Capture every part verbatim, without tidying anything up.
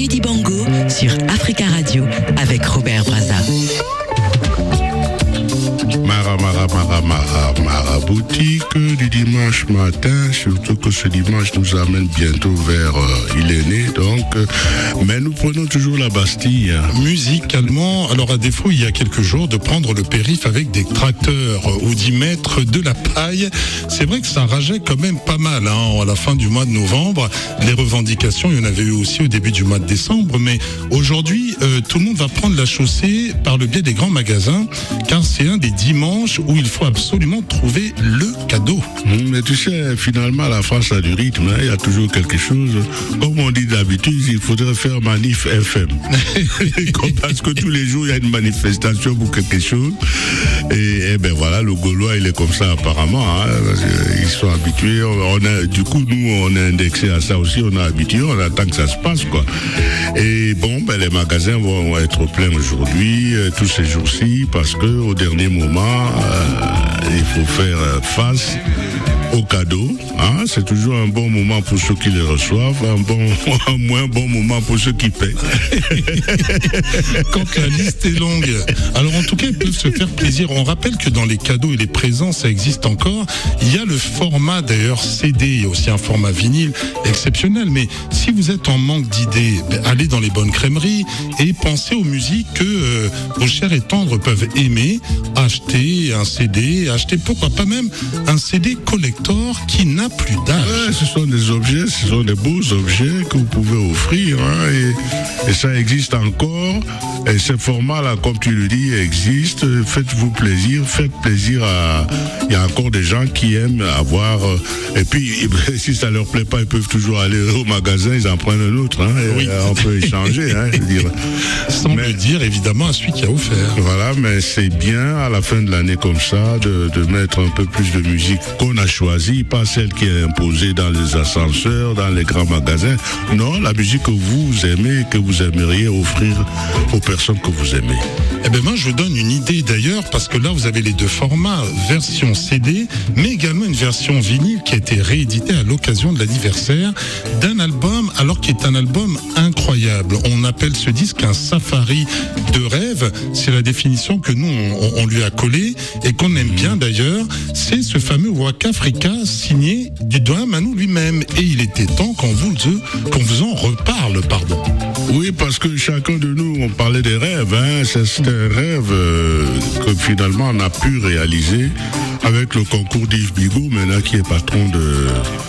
Manu Dibango sur Africa Radio avec Robert Brazza. Mara, Mara, Mara, Mara, Mara, boutique du dimanche matin, surtout que ce dimanche nous amène bientôt vers euh, il est né, donc, euh, mais nous prenons toujours la Bastille. Musicalement, alors à défaut, il y a quelques jours, de prendre le périph' avec des tracteurs ou d'y mettre de la paille, c'est vrai que ça rageait quand même pas mal, hein, à la fin du mois de novembre. Les revendications, il y en avait eu aussi au début du mois de décembre, mais aujourd'hui, euh, tout le monde va prendre la chaussée par le biais des grands magasins, car c'est un des dimanches où il faut absolument trouver le cadeau. Mais tu sais, finalement, la France a du rythme, hein, il y a toujours quelque chose. Comme on dit d'habitude, il faudrait faire manif F M. Parce que tous les jours, il y a une manifestation pour quelque chose. Et, et ben voilà, le Gaulois, il est comme ça apparemment. Hein, ils sont habitués. On a, du coup, nous, on est indexé à ça aussi. On est habitué, on attend que ça se passe, quoi. Et bon, ben les magasins vont être pleins aujourd'hui, euh, tous ces jours-ci, parce que au dernier moment, euh, il faut faire face aux cadeaux, hein, c'est toujours un bon moment pour ceux qui les reçoivent, un bon, un moins bon moment pour ceux qui paient. Quand la liste est longue. Alors en tout cas, ils peuvent se faire plaisir. On rappelle que dans les cadeaux et les présents, ça existe encore. Il y a le format d'ailleurs C D, il y a aussi un format vinyle exceptionnel. Mais si vous êtes en manque d'idées, allez dans les bonnes crèmeries et pensez aux musiques que euh, vos chers et tendres peuvent aimer. Acheter un C D, acheter pourquoi pas même un C D collector qui n'a plus d'âge. Ouais, ce sont des objets, ce sont des beaux objets que vous pouvez offrir, hein, et, et ça existe encore. Et ce format-là, comme tu le dis, existe. Faites-vous plaisir, faites plaisir à. Il y a encore des gens qui aiment avoir. Et puis, si ça leur plaît pas, ils peuvent toujours aller au magasin, ils en prennent un autre. Hein, et oui. On peut échanger, hein, je veux dire. Sans mais, le dire, évidemment, à celui qui a offert. Voilà, mais c'est bien à la fin de l'année comme ça de, de mettre un peu plus de musique qu'on a choisie, pas celle qui est imposée dans les ascenseurs, dans les grands magasins. Non, la musique que vous aimez, que vous aimeriez offrir aux personnes que vous aimez. Eh bien, moi, je vous donne une idée d'ailleurs, parce que là, vous avez les deux formats, version C D, mais également une version vinyle qui a été rééditée à l'occasion de l'anniversaire d'un album, alors qui est un album incroyable. On appelle ce disque un safari de rêve. C'est la définition que nous, on, on lui a collée et qu'on aime bien d'ailleurs. C'est ce fameux Waka Africa signé d'un Manu lui-même. Et il était temps qu'on vous, qu'on vous en reparle, pardon. Oui, parce que chacun de nous, on parlait des rêves, hein. C'est un rêve euh, que finalement on a pu réaliser avec le concours d'Yves Bigot, maintenant qui est patron de...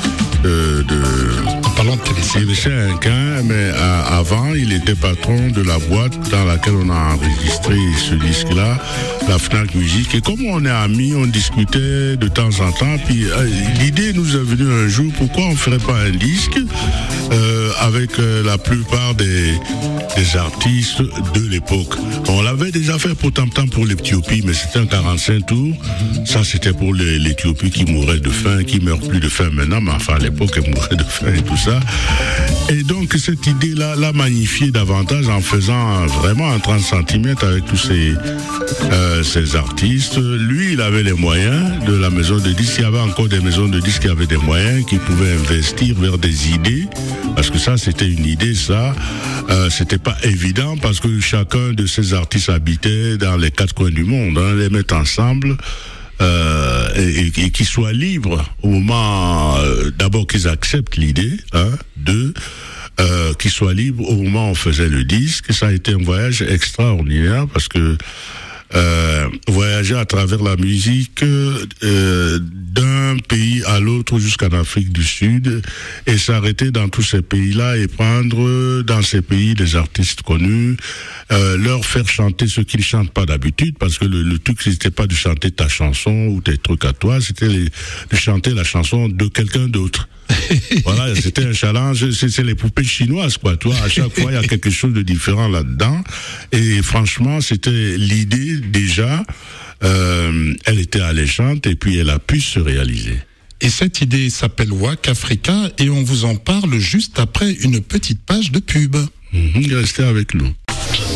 de, de Parlons de Télé cinq, hein, mais euh, avant, il était patron de la boîte dans laquelle on a enregistré ce disque-là, la Fnac Musique. Et comme on est amis, on discutait de temps en temps. Puis euh, l'idée nous est venue un jour, pourquoi on ne ferait pas un disque euh, avec euh, la plupart des, des artistes de l'époque. On l'avait déjà fait pour Tam Tam pour l'Éthiopie, mais c'était un quarante-cinq tours. Ça, c'était pour les, l'Éthiopie qui mourait de faim, qui meurt plus de faim maintenant, mais enfin à l'époque, elle mourait de faim et tout ça. Et donc cette idée-là l'a magnifié davantage en faisant vraiment un trente centimètres avec tous ces, euh, ces artistes. Lui, il avait les moyens de la maison de disques. Il y avait encore des maisons de disques qui avaient des moyens, qui pouvaient investir vers des idées. Parce que ça, c'était une idée, ça. Euh, c'était pas évident parce que chacun de ces artistes habitait dans les quatre coins du monde. Hein, les mettre ensemble. Euh, et, et, et qu'ils soient libres au moment, euh, d'abord qu'ils acceptent l'idée, hein, deux, euh, qu'ils soient libres au moment où on faisait le disque. Ça a été un voyage extraordinaire parce que euh, voyager à travers la musique euh, d'un pays à l'autre jusqu'en Afrique du Sud et s'arrêter dans tous ces pays-là et prendre dans ces pays des artistes connus, euh, leur faire chanter ce qu'ils chantent pas d'habitude, parce que le, le truc c'était pas de chanter ta chanson ou tes trucs à toi, c'était les, de chanter la chanson de quelqu'un d'autre. Voilà, c'était un challenge, c'est, c'est les poupées chinoises, quoi, toi, à chaque fois il y a quelque chose de différent là-dedans, et franchement c'était l'idée déjà, euh, elle était alléchante et puis elle a pu se réaliser. Et cette idée s'appelle Waka Africa et on vous en parle juste après une petite page de pub. Mmh, restez avec nous.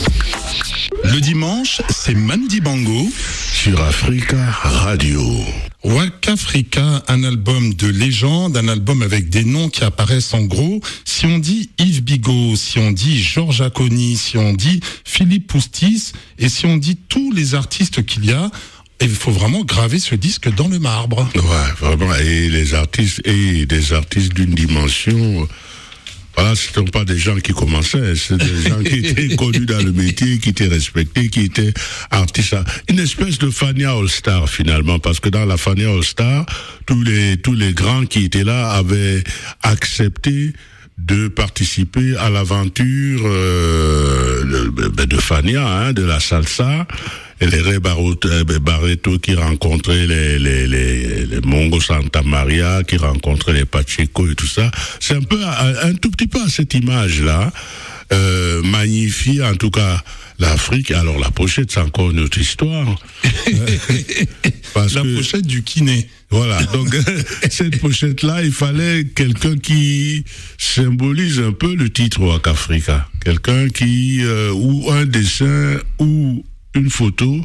Le dimanche, c'est Manu Dibango sur Africa Radio. Waka Africa, un album de légende, un album avec des noms qui apparaissent en gros. Si on dit Yves Bigot, si on dit Georges Acconi, si on dit Philippe Poustis, et si on dit tous les artistes qu'il y a, il faut vraiment graver ce disque dans le marbre. Ouais, vraiment. Et les artistes, et des artistes d'une dimension... Voilà, ce ne sont pas des gens qui commençaient, c'est des gens qui étaient connus dans le métier, qui étaient respectés, qui étaient artistes. Une espèce de Fania All-Star finalement, parce que dans la Fania All-Star, tous les tous les grands qui étaient là avaient accepté de participer à l'aventure euh, de, de Fania, hein, de la salsa. Et les Ray Barreto qui rencontraient les, les, les, les Mongo Santa Maria, qui rencontraient les Pacheco et tout ça. C'est un peu, un, un tout petit peu à cette image-là, euh, magnifie en tout cas l'Afrique. Alors la pochette, c'est encore une autre histoire. Parce la que, pochette du kiné. Voilà, donc cette pochette-là, il fallait quelqu'un qui symbolise un peu le titre Waka Africa. Quelqu'un qui, euh, ou un dessin, ou une photo,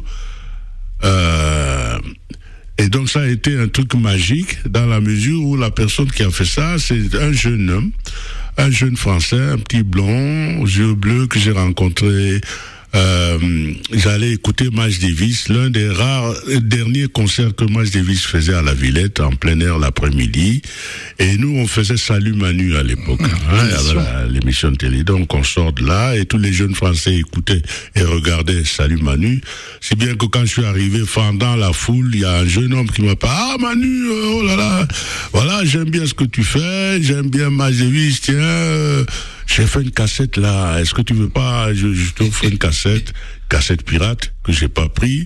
euh, et donc ça a été un truc magique dans la mesure où la personne qui a fait ça, c'est un jeune homme, un jeune Français, un petit blond, aux yeux bleus que j'ai rencontré. Euh, j'allais écouter Miles Davis, l'un des rares derniers concerts que Miles Davis faisait à la Villette en plein air l'après-midi, et nous on faisait Salut Manu à l'époque, hein, à l'émission de télé. Donc on sort de là et tous les jeunes Français écoutaient et regardaient Salut Manu, si bien que quand je suis arrivé fendant la foule, il y a un jeune homme qui m'a dit ah Manu, oh là là, voilà, j'aime bien ce que tu fais, j'aime bien Miles Davis, tiens, euh, j'ai fait une cassette là, est-ce que tu veux pas, je, je t'offre une cassette, cassette pirate que j'ai pas pris.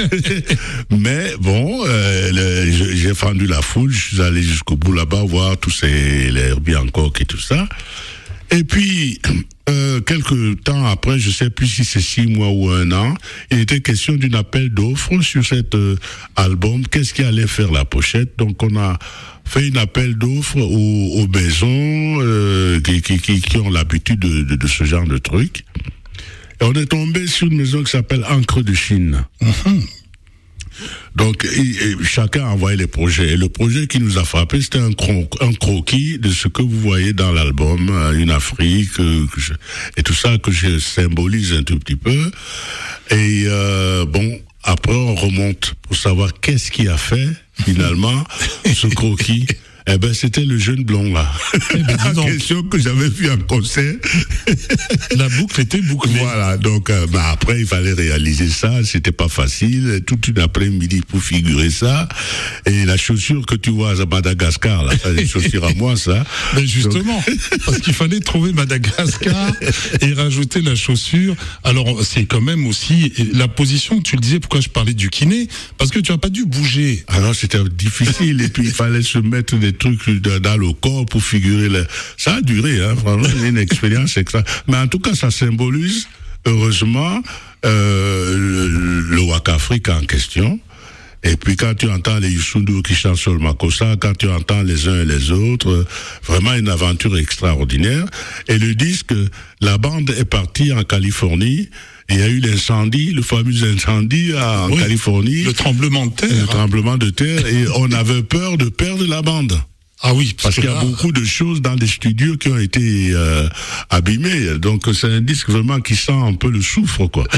Mais bon, euh, le, j'ai fendu la foule, je suis allé jusqu'au bout là-bas voir tous ces les Herbie Hancock et tout ça. Et puis euh, quelques temps après, je sais plus si c'est six mois ou un an, il était question d'un appel d'offres sur cet euh, album. Qu'est-ce qui allait faire la pochette? Donc on a fait un appel d'offres aux, aux maisons euh, qui, qui, qui, qui ont l'habitude de, de, de ce genre de trucs. Et on est tombé sur une maison qui s'appelle Encre de Chine. Mm-hmm. Donc, et, et chacun a envoyé les projets. Et le projet qui nous a frappé, c'était un, cro- un croquis de ce que vous voyez dans l'album, une Afrique, euh, que je, et tout ça que je symbolise un tout petit peu. Et euh, bon, après on remonte pour savoir qu'est-ce qui a fait finalement ce croquis. Eh ben, c'était le jeune blond, là. Eh ben, en question que j'avais vu en concert. La boucle était bouclée. Voilà. Donc, euh, bah, après, il fallait réaliser ça. C'était pas facile. Toute une après-midi pour figurer ça. Et la chaussure que tu vois à Madagascar, là, c'est une chaussure à moi, ça. Ben, justement. Donc... parce qu'il fallait trouver Madagascar et rajouter la chaussure. Alors, c'est quand même aussi la position, tu le disais, pourquoi je parlais du kiné? Parce que tu as pas dû bouger. Ah non, c'était difficile. Et puis, il fallait se mettre des trucs dans le corps pour figurer. Le... Ça a duré, hein, vraiment, une expérience extra. Mais en tout cas, ça symbolise, heureusement, euh, le, le Waka Africa en question. Et puis quand tu entends les Youssou N'Dour qui chantent sur le Makossa, quand tu entends les uns et les autres, vraiment une aventure extraordinaire. Et le disque, la bande est partie en Californie. Il y a eu l'incendie, le fameux incendie en oui, Californie. Le tremblement de terre. Le tremblement de terre. Et on avait peur de perdre la bande. Ah oui, parce, parce qu'il y a là... beaucoup de choses dans les studios qui ont été euh, abîmées. Donc c'est un disque vraiment qui sent un peu le soufre, quoi.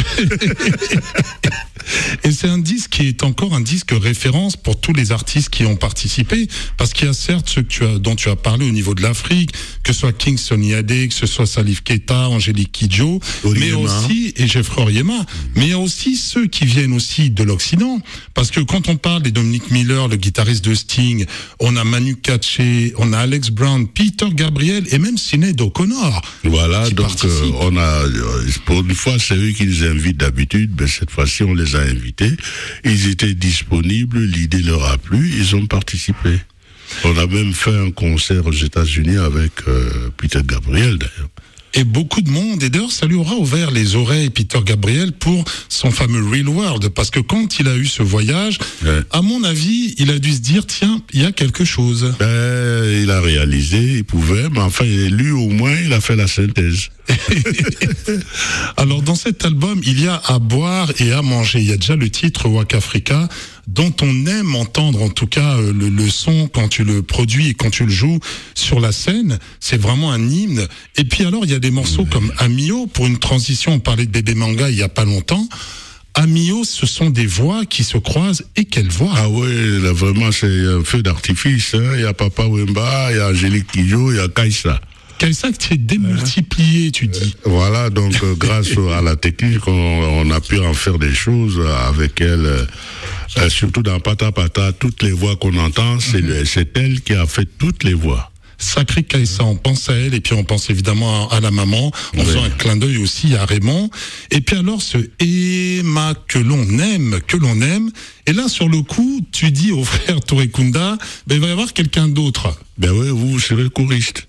Et c'est un disque qui est encore un disque référence pour tous les artistes qui ont participé, parce qu'il y a certes ceux que tu as, dont tu as parlé au niveau de l'Afrique, que ce soit King Sunny Adé, que ce soit Salif Keita, Angélique Kidjo, mais aussi, et Jeffrey Oriema, mais il y a aussi ceux qui viennent aussi de l'Occident, parce que quand on parle des Dominic Miller, le guitariste de Sting, on a Manu Katché, on a Alex Brown, Peter Gabriel et même Sinéad O'Connor. Voilà, donc euh, on a, pour une fois, c'est eux qui nous invitent d'habitude, mais cette fois-ci on les a invités. Ils étaient disponibles, l'idée leur a plu, ils ont participé. On a même fait un concert aux États-Unis avec euh, Peter Gabriel d'ailleurs. Et beaucoup de monde, et d'ailleurs ça lui aura ouvert les oreilles, Peter Gabriel, pour son fameux Real World, parce que quand il a eu ce voyage, ouais. à mon avis, il a dû se dire, tiens, il y a quelque chose. Ben, il a réalisé, il pouvait, mais enfin, lui au moins, il a fait la synthèse. Alors dans cet album, il y a à boire et à manger. Il y a déjà le titre Waka Africa, dont on aime entendre en tout cas le, le son quand tu le produis et quand tu le joues sur la scène. C'est vraiment un hymne. Et puis alors il y a des morceaux oui. comme Amio. Pour une transition, on parlait de Bébé Manga il y a pas longtemps. Amio, ce sont des voix qui se croisent. Et quelles voix? Ah oui, là, vraiment c'est un feu d'artifice. Hein. Il y a Papa Wemba, il y a Angélique Kidjo, il y a Kaïssa. Kaïssa qui est démultiplié, tu dis. Euh, voilà, donc euh, grâce à la technique, on, on a pu en faire des choses avec elle. Euh, surtout dans Pata Pata, toutes les voix qu'on entend, c'est, mm-hmm. c'est elle qui a fait toutes les voix. Sacré Kaïssa, on pense à elle et puis on pense évidemment à, à la maman. On oui. fait un clin d'œil aussi à Raymond. Et puis alors ce Emma que l'on aime, que l'on aime. Et là sur le coup, tu dis au frère Touré Kunda, ben il va y avoir quelqu'un d'autre. Ben oui, vous, vous serez choriste.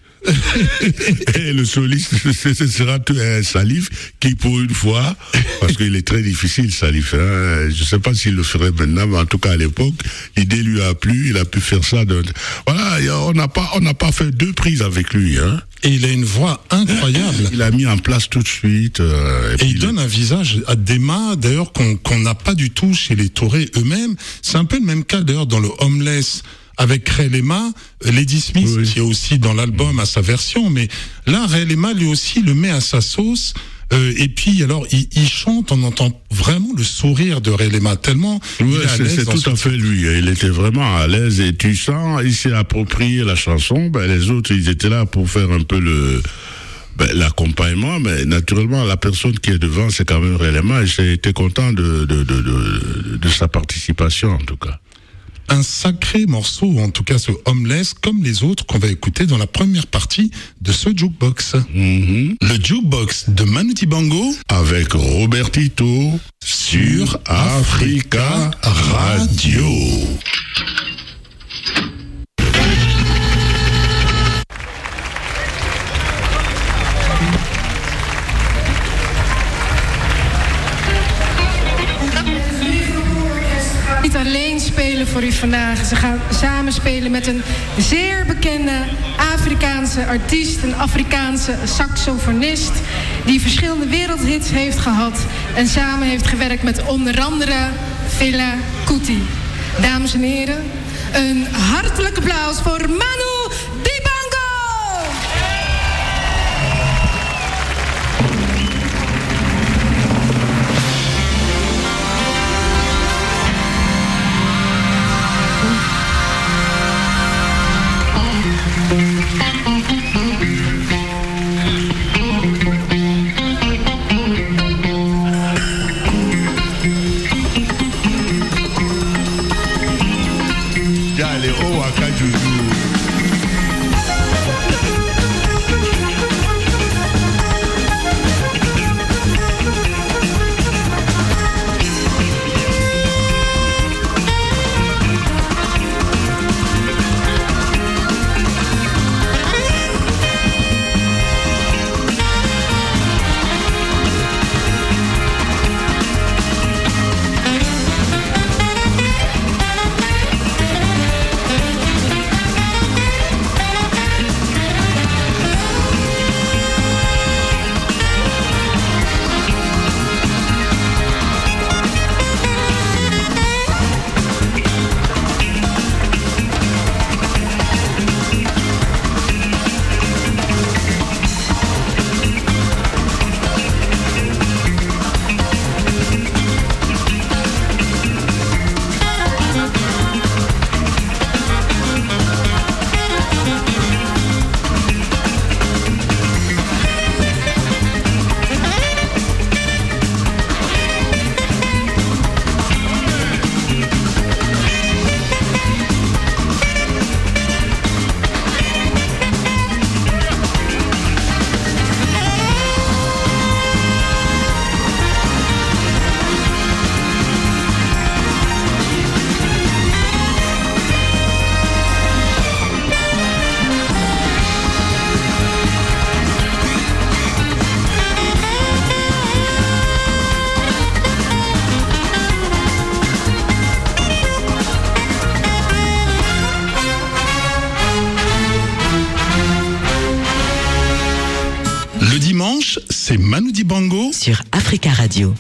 Et le soliste, ce sera un Salif qui, pour une fois, parce qu'il est très difficile, Salif, hein, je ne sais pas s'il le ferait maintenant, mais en tout cas à l'époque, l'idée lui a plu, il a pu faire ça. De... Voilà, on n'a pas, on n'a pas fait deux prises avec lui, hein. Et il a une voix incroyable. Il a mis en place tout de suite. Euh, et, et il donne un visage à d'Emma, d'ailleurs, qu'on qu'on n'a pas du tout chez les Touré eux-mêmes. C'est un peu le même cas, d'ailleurs, dans le Homeless. Avec Ray Lema, Lady Smith, oui. qui est aussi dans l'album à sa version, mais là, Ray Lema, lui aussi, le met à sa sauce. Euh, et puis, alors, il, il chante, on entend vraiment le sourire de Ray Lema, tellement ouais, il est à c'est, l'aise. C'est tout à fait lui. Il était vraiment à l'aise. Et tu sens, il s'est approprié la chanson. Ben, les autres, ils étaient là pour faire un peu le... Ben, l'accompagnement, mais naturellement, la personne qui est devant, c'est quand même Ray Lema. Et j'ai été content de, de, de, de, de sa participation, en tout cas. Un sacré morceau, en tout cas ce Homeless, comme les autres qu'on va écouter dans la première partie de ce Jukebox. Mm-hmm. Le Jukebox de Manu Dibango avec Robert Tito sur Africa Radio. Niet alleen spelen voor u vandaag. Ze gaan samen spelen met een zeer bekende Afrikaanse artiest, een Afrikaanse saxofonist, die verschillende wereldhits heeft gehad en samen heeft gewerkt met onder andere Fela Kuti. Dames en heren, een hartelijk applaus voor Manu Dibango! dimanche, c'est Manu Dibango sur Africa Radio.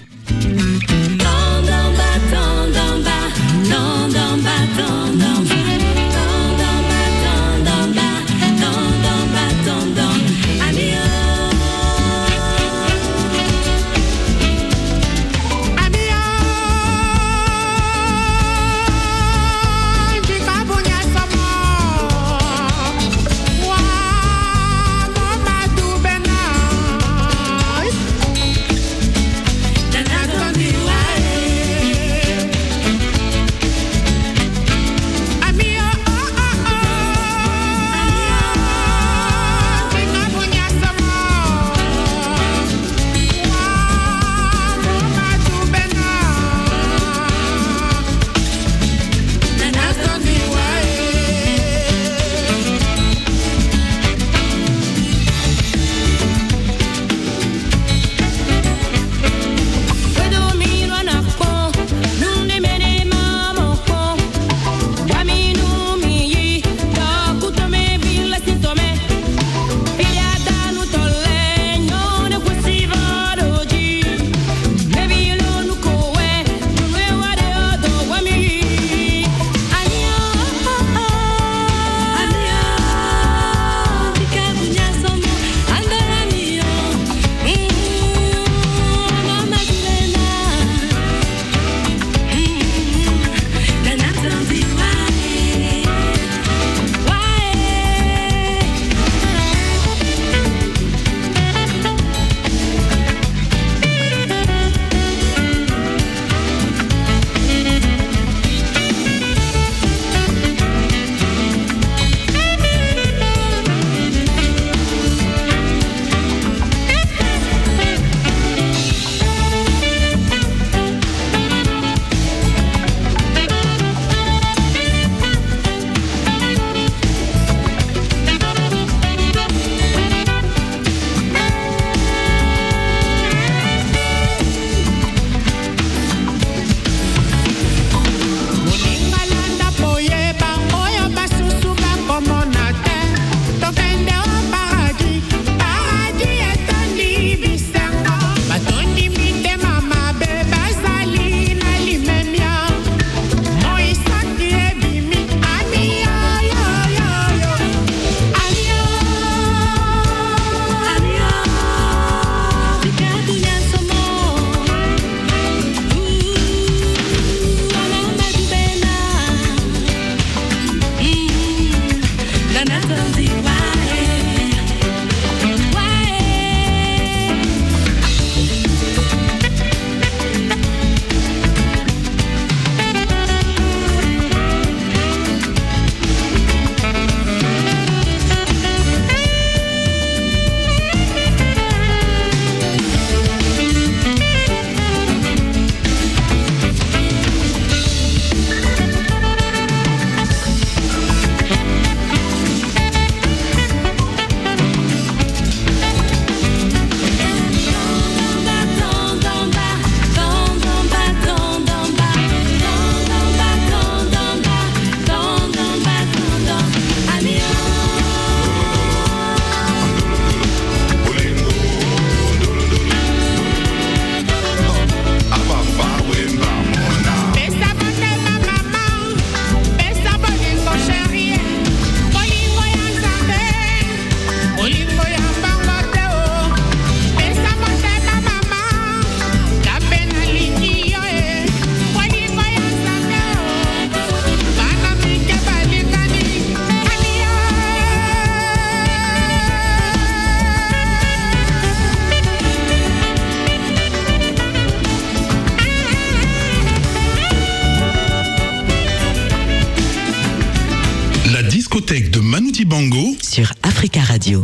discothèque de Manu Dibango sur Africa Radio.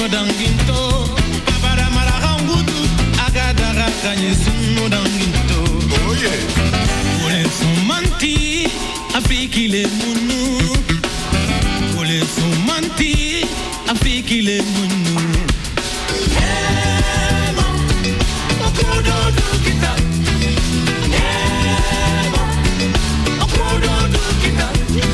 danginto babara marahangutu agadara kanyesuno danginto oh yeah ole sumanti afikile munu ole sumanti afikile munu ema okudo dukita ema okudo dukita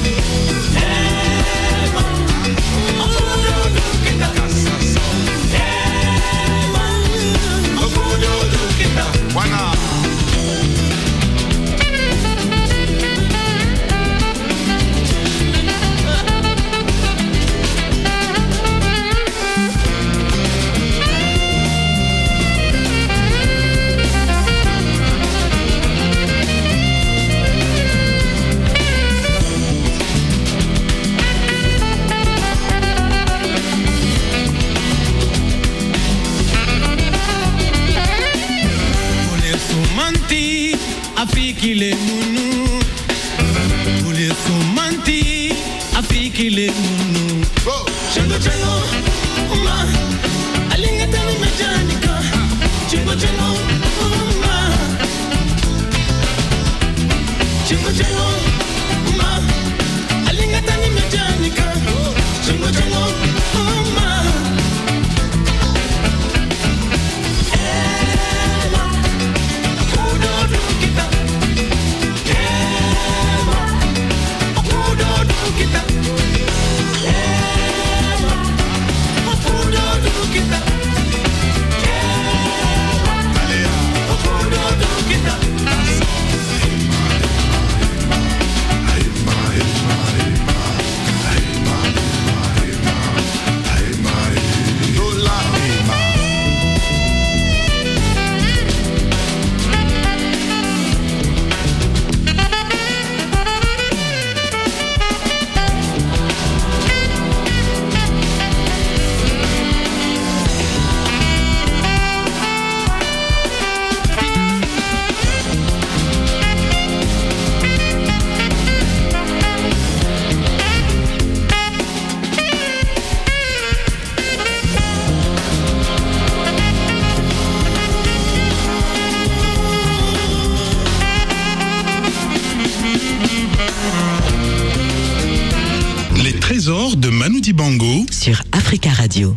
afikile munu ule sumanti afikile munu chango chango uma alingata ni mejanika chango chango uma chango chango uma alingata ni mejanika chango chango uma De Manu Dibango sur Africa Radio.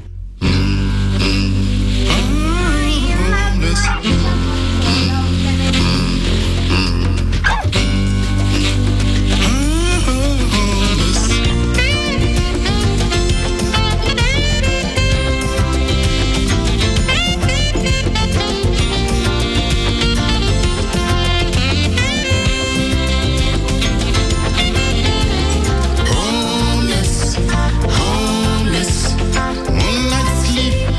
Homeless, moonlight sleep.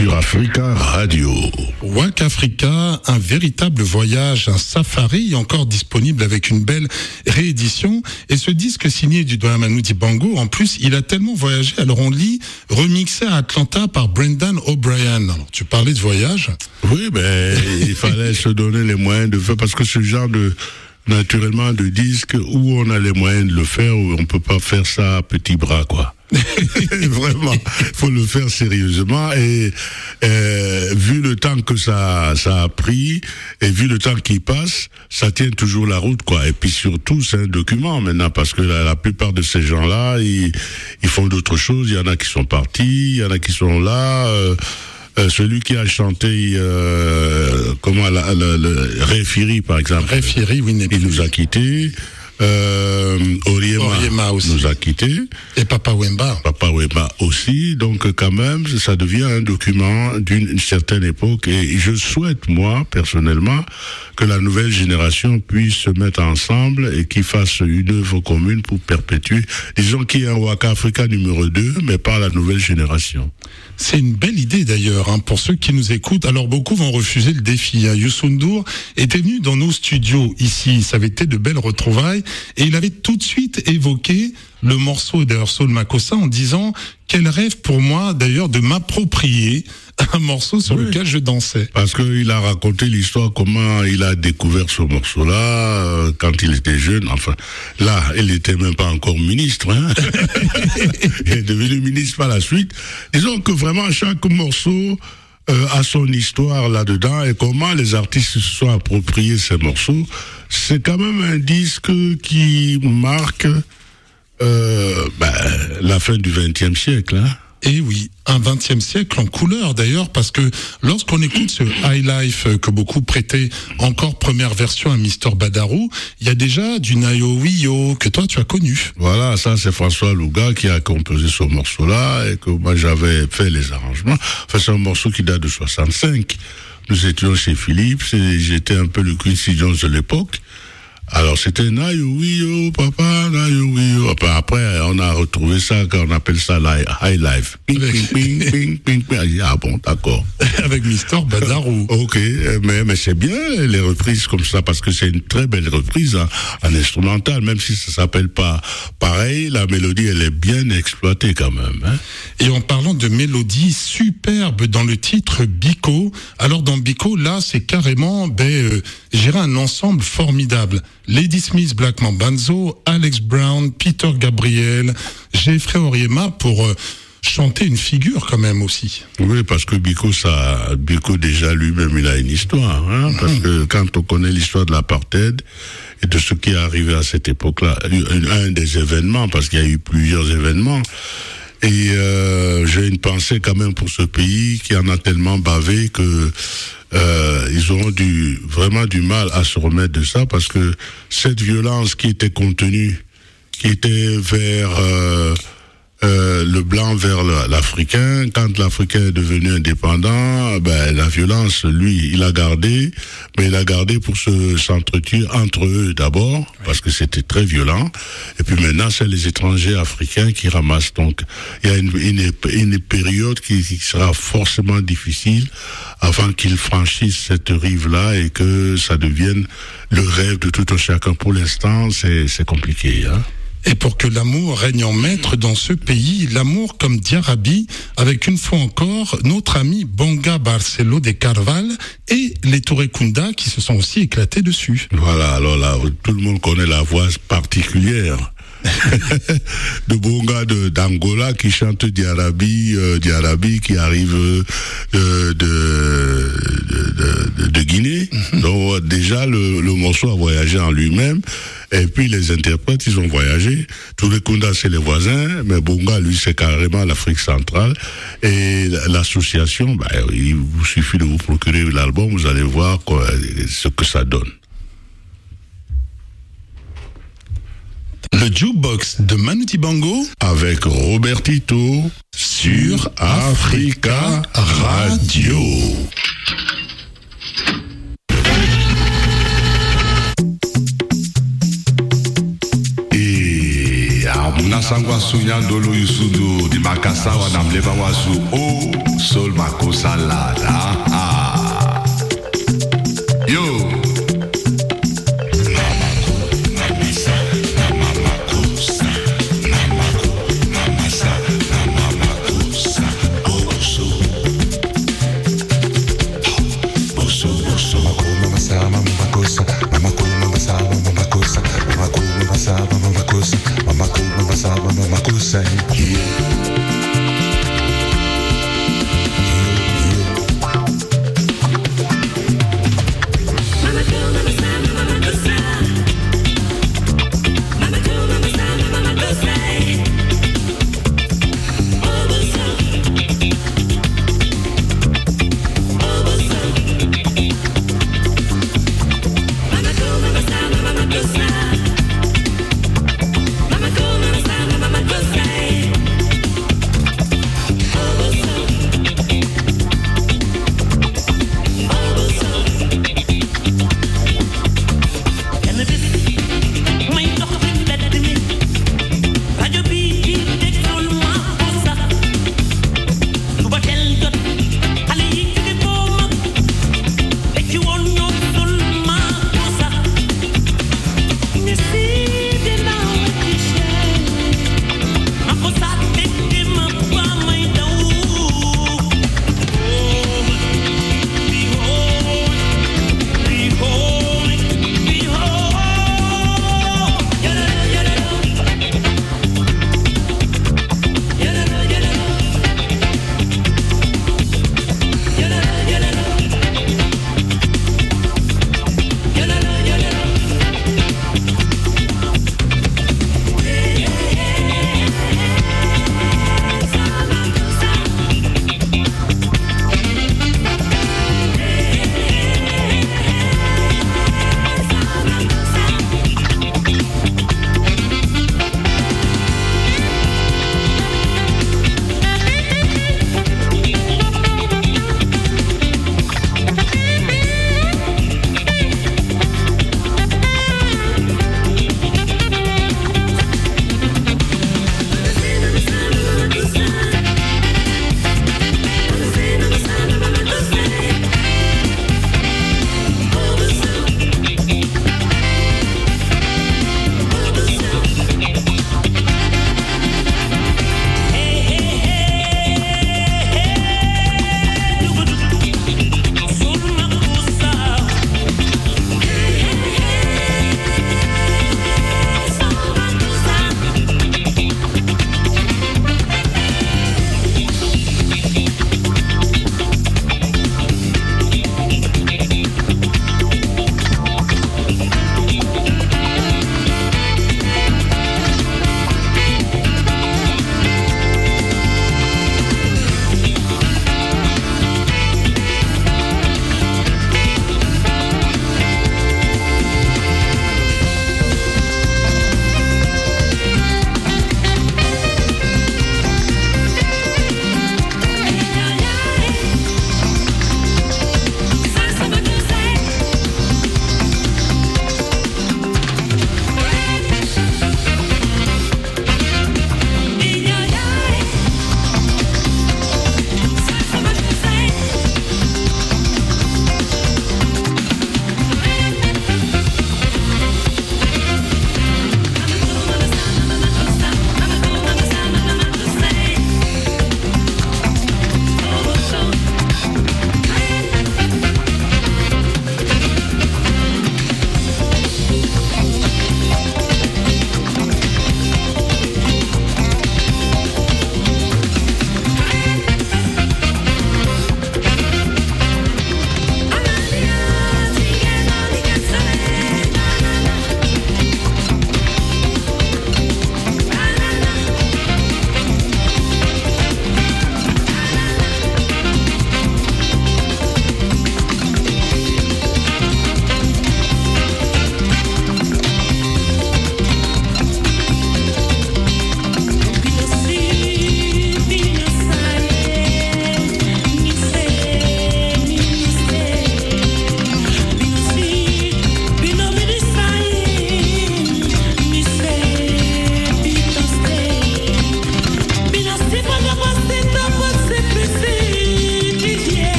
sur Africa Radio. Walk Africa, un véritable voyage, un safari encore disponible avec une belle réédition. Et ce disque signé du doyen Manu Dibango, en plus, il a tellement voyagé. Alors on lit remixé à Atlanta par Brendan O'Brien. Alors tu parlais de voyage. Oui, ben il fallait se donner les moyens de faire parce que ce genre de naturellement de disque où on a les moyens de le faire, où on peut pas faire ça à petits bras, quoi. Vraiment, faut le faire sérieusement et euh, vu le temps que ça ça a pris et vu le temps qui passe, ça tient toujours la route, quoi. Et puis surtout, c'est un document maintenant parce que la, la plupart de ces gens-là, ils, ils font d'autres choses. Il y en a qui sont partis, il y en a qui sont là. Euh, Euh, celui qui a chanté euh, comment la, la, le Réfiri par exemple. Réfiri, oui, il nous a quittés. Euh, Oriema, Oriema aussi nous a quittés. Et Papa Wemba. Papa Wemba aussi. Donc quand même, ça devient un document d'une certaine époque. Et je souhaite, moi, personnellement, que la nouvelle génération puisse se mettre ensemble et qu'ils fassent une œuvre commune pour perpétuer. Disons qu'il y a un Waka Africa numéro deux, mais pas la nouvelle génération. C'est une belle idée d'ailleurs, hein, pour ceux qui nous écoutent. Alors beaucoup vont refuser le défi. Hein. Youssou N'Dour était venu dans nos studios ici. Ça avait été de belles retrouvailles. Et il avait tout de suite évoqué le morceau d'ailleurs Soul Makossa en disant quel rêve pour moi d'ailleurs de m'approprier un morceau sur oui. lequel je dansais. Parce qu'il a raconté l'histoire comment il a découvert ce morceau-là euh, quand il était jeune. Enfin, là, il n'était même pas encore ministre. Hein. Il est devenu ministre par la suite. Disons que vraiment chaque morceau euh, a son histoire là-dedans et comment les artistes se sont appropriés ces morceaux. C'est quand même un disque qui marque euh, ben, la fin du vingtième siècle. Hein. Et oui, un vingtième siècle en couleur d'ailleurs, parce que lorsqu'on écoute ce High Life que beaucoup prêtaient encore première version à Mister Badarou, il y a déjà du Nayo Wiyo que toi tu as connu. Voilà, ça c'est François Louga qui a composé ce morceau-là et que moi j'avais fait les arrangements. Enfin, c'est un morceau qui date de soixante-cinq. Nous étions chez Philippe, j'étais un peu le Quincy Jones de l'époque. Alors c'était Nayo Wiyo, papa, Nayo Wiyo. Après, on a retrouvé ça, on appelle ça High Life. Ping, ping, ping, ping, ping, ping. Ah bon, d'accord. Avec Mister Badarou. Ok, mais, mais c'est bien les reprises comme ça, parce que c'est une très belle reprise en, en instrumental, même si ça s'appelle pas pareil, la mélodie, elle est bien exploitée quand même. Hein. Et en parlant de mélodie superbe dans le titre Biko, alors dans Biko, là, c'est carrément, ben, euh, j'irais un ensemble formidable. Lady Smith, Black Mambanzo, Alex Brown, Peter Gabriel, Jeffrey Oriema pour euh, chanter une figure quand même aussi. Oui, parce que Biko, ça, Biko déjà lui-même, il a une histoire. Hein, parce mmh. que quand on connaît l'histoire de l'apartheid et de ce qui est arrivé à cette époque-là, un des événements, parce qu'il y a eu plusieurs événements, et euh, j'ai une pensée quand même pour ce pays qui en a tellement bavé que Euh, ils auront du, vraiment du mal à se remettre de ça, parce que cette violence qui était contenue, qui était vers euh, euh, le blanc vers l'Africain, quand l'Africain est devenu indépendant, ben la violence, lui, il a gardé, mais il a gardé pour se s'entretuer entre eux d'abord, parce que c'était très violent, et puis maintenant c'est les étrangers africains qui ramassent. Donc il y a une, une, une période qui, qui sera forcément difficile avant qu'ils franchissent cette rive-là et que ça devienne le rêve de tout un chacun. Pour l'instant, c'est, c'est compliqué, hein. Et pour que l'amour règne en maître dans ce pays, l'amour comme Diarabi, avec une fois encore notre ami Bonga Barcelo de Carval et les Touré Kunda qui se sont aussi éclatés dessus. Voilà, alors là, tout le monde connaît la voix particulière de Bonga de d'Angola qui chante Diarabi, euh, Diarabi qui arrive euh, de, de, de, de Guinée. Mm-hmm. Donc déjà le, le morceau a voyagé en lui-même. Et puis les interprètes, ils ont voyagé. Touré Kunda, c'est les voisins, mais Bonga, lui, c'est carrément l'Afrique centrale. Et l'association, bah, il vous suffit de vous procurer l'album, vous allez voir quoi, ce que ça donne. Le Jukebox de Manu Dibango avec Robertito sur Africa Radio. Et à Nasangwa sunya dolo yusudu di makasa wa namleba wasu o sol makosa lada. Yo. Mama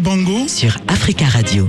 Bango sur Africa Radio.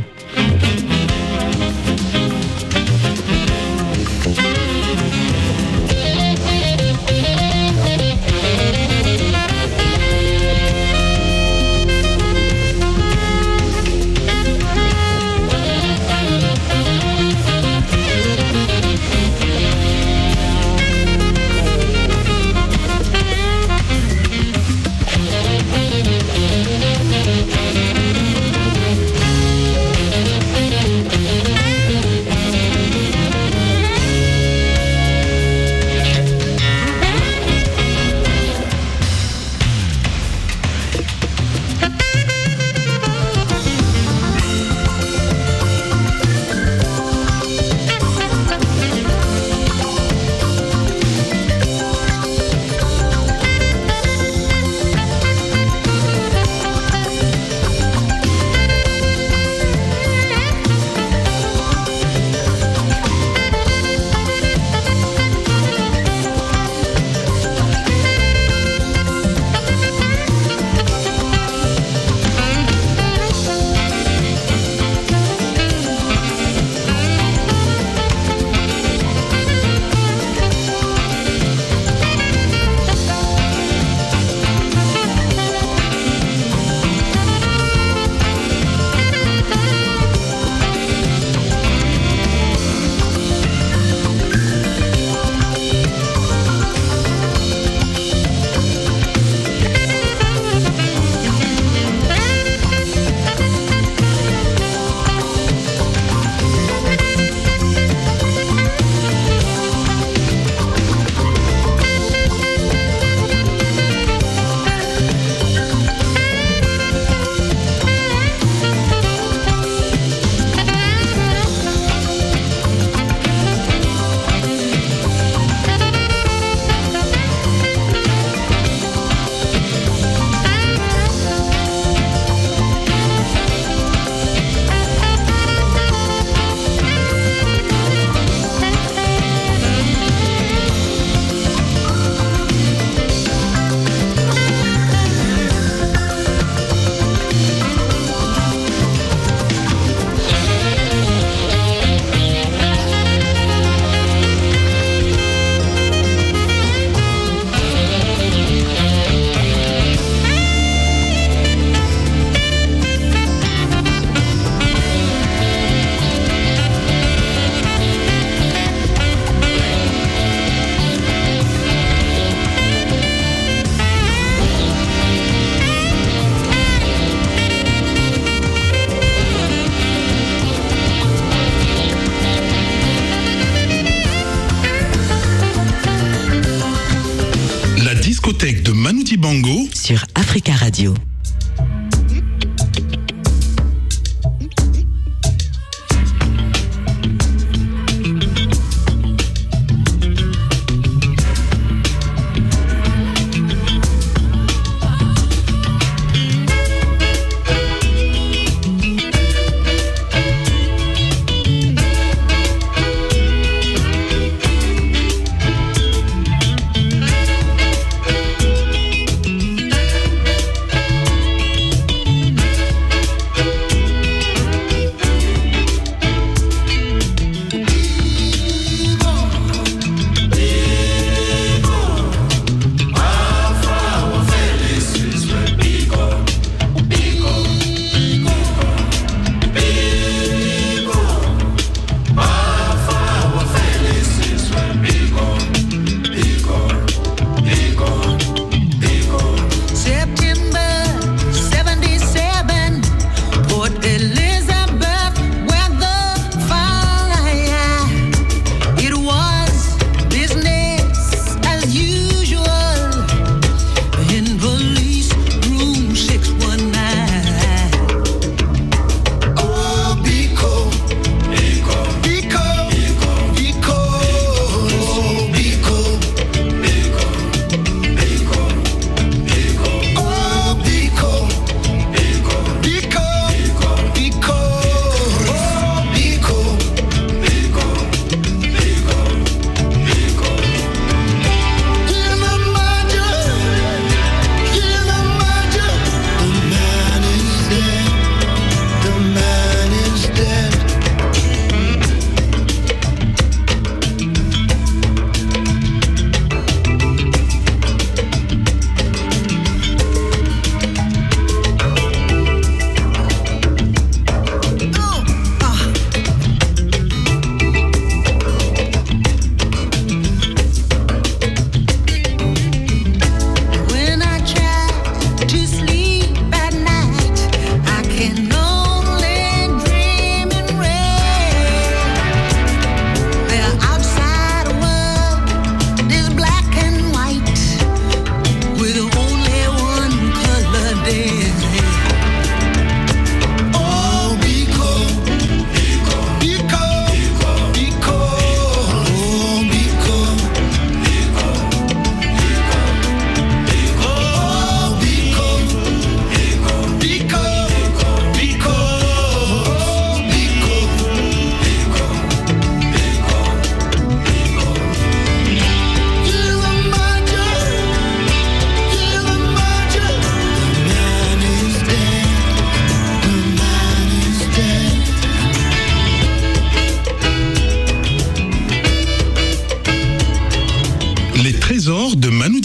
discothèque de Manu Dibango sur Africa Radio.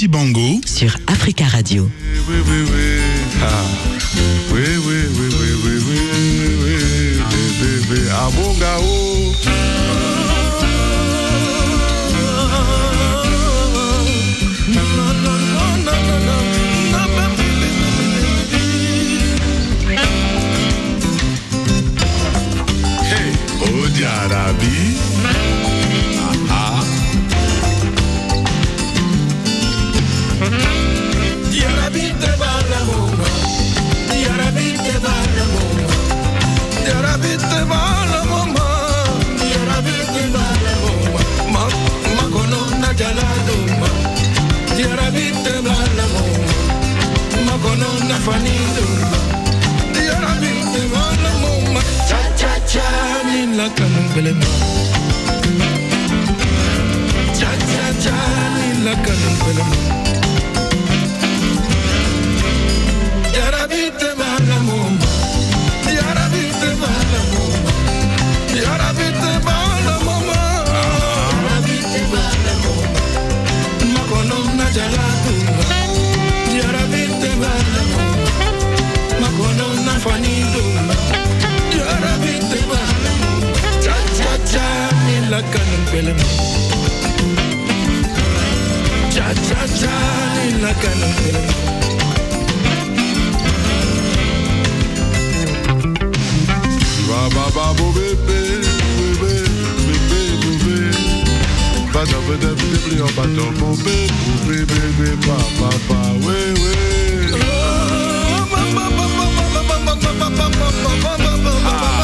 Dibango sur Africa Radio. Oui, oui, oui. Ah. Oui, oui, oui, oui, oui, oui, oui, oui, oui, oui. Ah bon, gao. Hey, oh, Diarabi. Ah, ah. Diarabi te va la bomba. Diarabi te va la bomba. Diarabi te va la bomba. Diarabi te va la bomba. Ma, ma kono na jala dumba. Diarabi te va la bomba. Ma kono na fani dumba. Diarabi te va la bomba. Cha cha cha ni la kanun belema. Cha cha cha ni la kanun belema. Diarabi te va la bomba. Diarabi te va la bomba. Diarabi te va la bomba. Diarabi te va la bomba. Ma kono na jala dumba. Diarabi te va la bomba. Ma kono na fani dumba. Diarabi te va la bomba. Cha cha cha ni la kanun pelema. Cha cha cha ni la kanun pelema. Ba ba ba bo bébé, bébé, bébé, bébé. Ba da ba da ba da ba da bo bébé, bébé, ba ba ba, oui oui. Ba ba ba ba ba ba ba ba ba ba ba ba ba ba.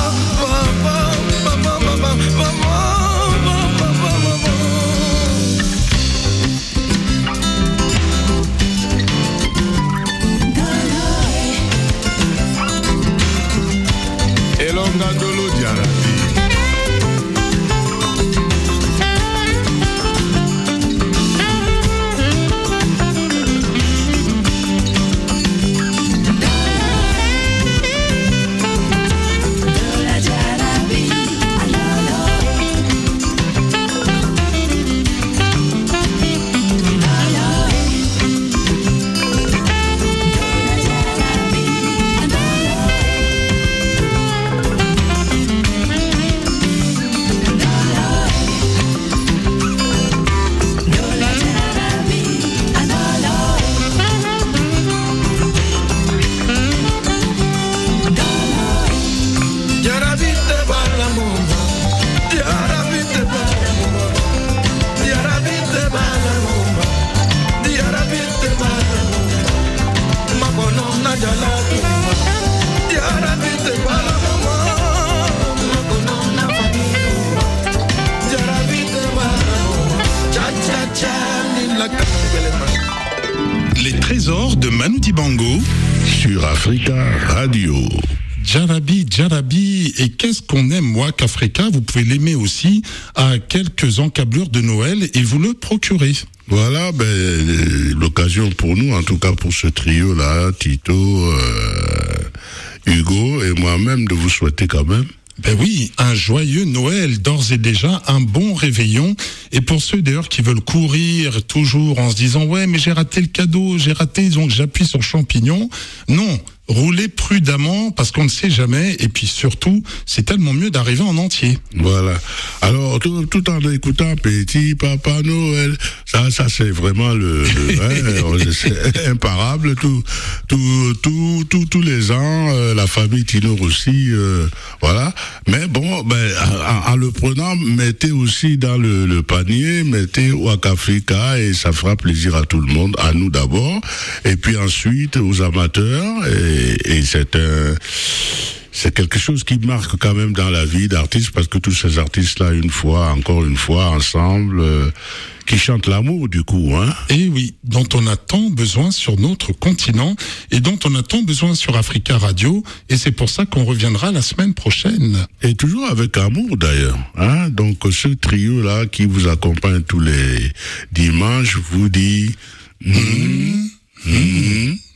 Elonga dolo Diarabi. Les trésors de Manu Dibango sur Africa Radio. Diarabi, Diarabi, et qu'est-ce qu'on aime Waka Africa. Vous pouvez l'aimer aussi à quelques encablures de Noël et vous le procurer. Voilà, ben, l'occasion pour nous, en tout cas pour ce trio-là, Tito, euh, Hugo et moi-même, de vous souhaiter quand même. Ben oui, un joyeux Noël, d'ores et déjà, un bon réveillon. Et pour ceux d'ailleurs qui veulent courir toujours en se disant « Ouais, mais j'ai raté le cadeau, j'ai raté, donc j'appuie sur champignon ». Non, roulez prudemment parce qu'on ne sait jamais. Et puis surtout, c'est tellement mieux d'arriver en entier. Voilà. Alors, tout, tout en écoutant Petit Papa Noël, ça, ça c'est vraiment le, le hein, c'est imparable. Tout, tout, tout, tout, tous les ans, euh, la famille Tinour aussi, euh, voilà. Mais bon, ben, en, en le prenant, mettez aussi dans le, le panier, mettez Waka Africa et ça fera plaisir à tout le monde, à nous d'abord, et puis ensuite aux amateurs. Et, et c'est un, c'est quelque chose qui marque quand même dans la vie d'artistes, parce que tous ces artistes-là, une fois, encore une fois, ensemble, euh, qui chantent l'amour du coup, hein. Et oui, dont on a tant besoin sur notre continent et dont on a tant besoin sur Africa Radio, et c'est pour ça qu'on reviendra la semaine prochaine. Et toujours avec amour d'ailleurs, hein. Donc ce trio-là qui vous accompagne tous les dimanches vous dit... Mmh, mmh,